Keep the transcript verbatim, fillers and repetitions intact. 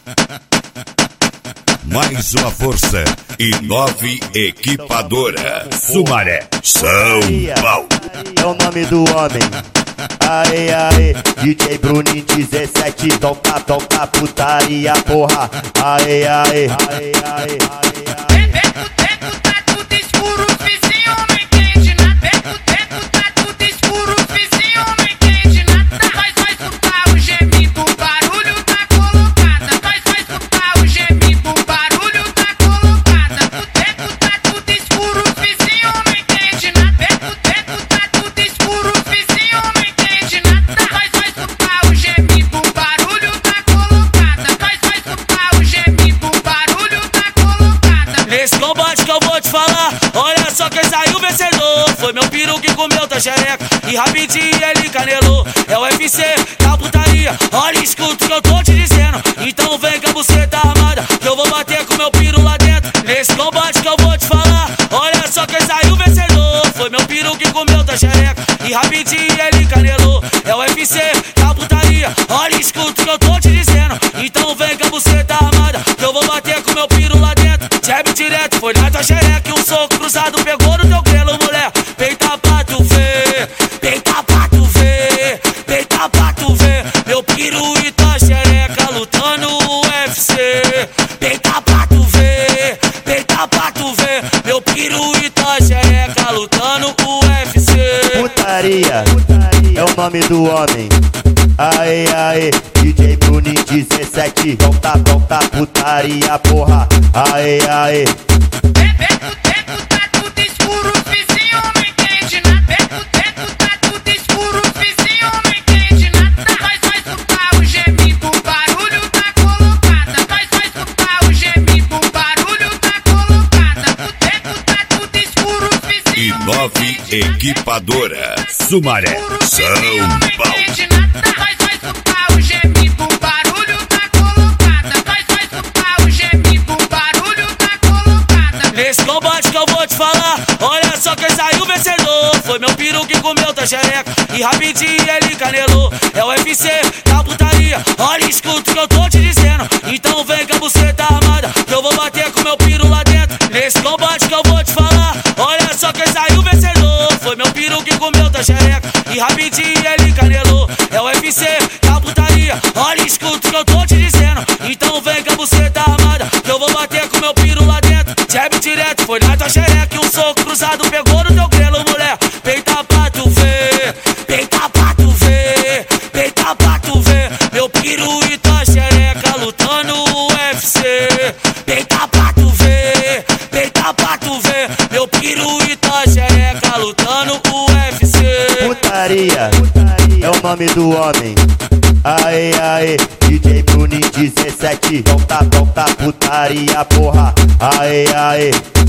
Mais uma força e nove equipadora. Sumaré, São Paulo. É o nome do homem. Aê, aê, D J Bruninho dezessete, toca, toca, putaria, porra. Aê, aê, aê, aê, aê. Beco, beco, tá tudo escuro, vizinho não entende nada. Beco, beco, tá tudo escuro, vizinho não entende nada. Vai, vai escutar o gemido, o barulho tá colocada. Vai, vai escutar o gemido, o barulho tá colocada. Beco, tá tudo escuro, vizinho não entende nada. Beco, beco, tá tudo escuro, vizinho não entende nada. Vai, vai escutar o gemido, o barulho tá colocada. Vai, vai escutar o gemido, o barulho tá colocada. Nesse combate que eu vou te falar, olha só quem saiu vencedor. Foi meu peru que comeu tua xereca e rapidinho ele canelou. É o U F C da putaria, olha, escuta o que eu tô te dizendo. Então vem com a buceta armada, que eu vou bater com meu piru lá dentro. Nesse combate que eu vou te falar, olha só quem saiu vencedor. Foi meu peru que comeu tua xereca e rapidinho ele canelou. É o U F C da putaria, olha, escuta o que eu tô te dizendo. Então vem com a buceta armada, que eu vou bater com meu piru lá dentro. Jab direto, foi na tua xereca e um soco cruzado pegou no teu grelo, mulher. Peita pra tu ver, peita pra tu ver, peita pra tu ver. Meu piru e tua xereca lutando o U F C. Peita pra tu ver, peita pra tu ver. Meu piru e tua xereca lutando o U F C. Putaria, é o nome do homem. Aê, aê, D J Bruninho dezessete, volta, volta, putaria, porra. Aê, aê. Beco, beco, tá tudo escuro, vizinho não entende nada. Beco, beco, tá tudo escuro, vizinho não entende nada. Vai, vai escutar o gemido, o barulho tá colocada. Vai, vai escutar o gemido, o barulho tá colocada. Beco, tá tudo escuro, E vizinho não nove entende nada. equipadora. Sumaré, São Paulo. Vai, vai escutar o gemido, o barulho tá colocada. Vai, vai escutar o gemido, o barulho tá colocada. Nesse combate que eu vou te falar, olha só quem saiu vencedor. Foi meu peru que comeu tua xereca e rapidinho ele canelou. É o U F C da putaria, olha, escuta o que eu tô te dizendo. Então vem com a buceta armada, que eu vou bater com meu piru lá dentro. Nesse combate que eu vou te falar, olha só quem saiu vencedor. Foi meu peru que comeu tua xereca e rapidinho ele canelou. É o U F C da putaria, olha, escuta o que eu tô te dizendo. Então vem com a buceta armada, que eu vou bater com meu piru lá dentro. Jab direto, foi na tua xereca e um soco cruzado pegou no teu grelo, mulher. Peita pra tu ver, peita pra tu ver, peita pra tu ver. Meu piru e tua xereca lutando o U F C. Peita pra tu ver, peita pra tu ver. Meu piru e tua xereca lutando o U F C. Putaria, é o nome do homem. Aê, aê, D J Bruninho dezessete, volta, volta, putaria, porra. Aê, aê.